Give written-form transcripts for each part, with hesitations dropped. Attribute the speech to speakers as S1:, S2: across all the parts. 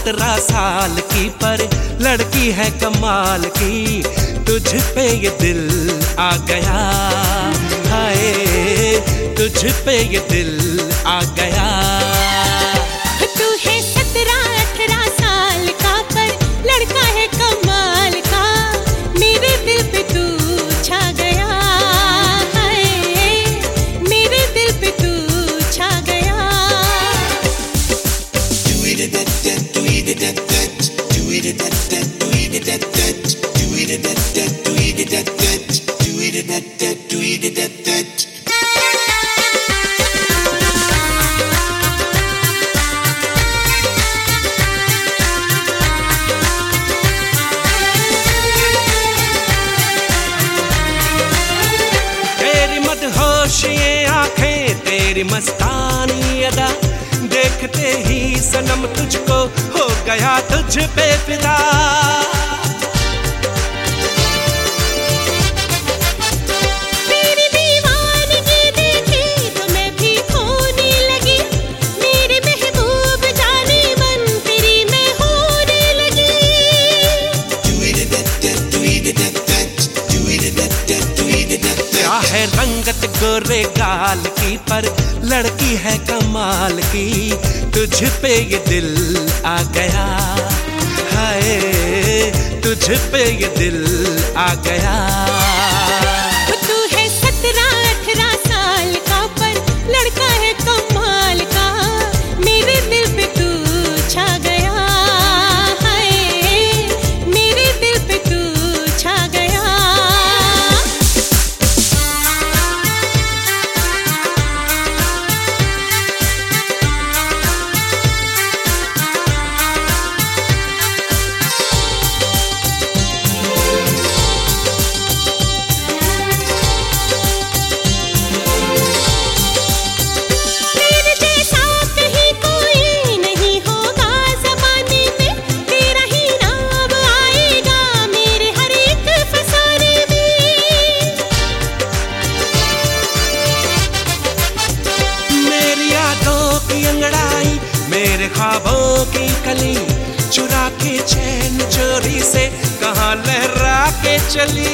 S1: 17 साल की पर लड़की है कमाल की, तुझ पे ये दिल आ गया, हाय तुझ पे ये दिल आ गया।
S2: तू है 17-18 साल का पर लड़का है कमाल का, मेरे दिल पे तू छा गया, हाय मेरे दिल पे तू छा गया।
S1: तेरी मदहोश ये आंखें, तेरी मस्तानी अदा, देखते ही सनम तुझको हो गया तुझ पे फिदा।
S2: तेरी दीवानगी देखी तो मैं भी खोने लगी, मेरे महबूब जाने मन तेरी मैं होने लगी।
S1: क्या है रंगत गोरे गाल की पर लड़की है कमाल की, तुझ पे ये दिल आ गया, हाय तुझ पे ये दिल आ गया।
S2: तू है 17-18 साल का पर लड़का है कमाल का, मेरे दिल पे तू छा गया, हाय मेरे दिल पे तू छा गया। तेरे जैसा कहीं कोई नहीं होगा ज़माने में, तेरा ही नाम आएगा मेरे हर एक फसाने में।
S1: मेरी यादों की अंगड़ाई, मेरे ख्वाबों की कली, चुरा के चैन चोरी से कहाँ लहरा के चली।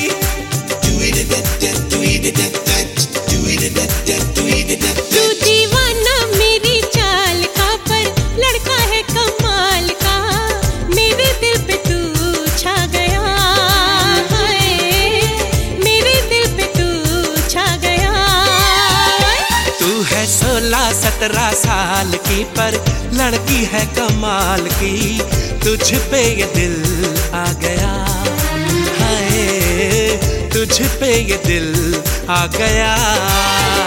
S2: तू दीवाना मेरी चाल का पर लड़का है कमाल का, मेरे दिल पे तू छा गया, हाय मेरे दिल पे तू छा गया।
S1: तू है 16-17 साल की पर लड़की है कमाल की, तुझ पे ये दिल आ गया, हाय तुझ पे ये दिल आ गया।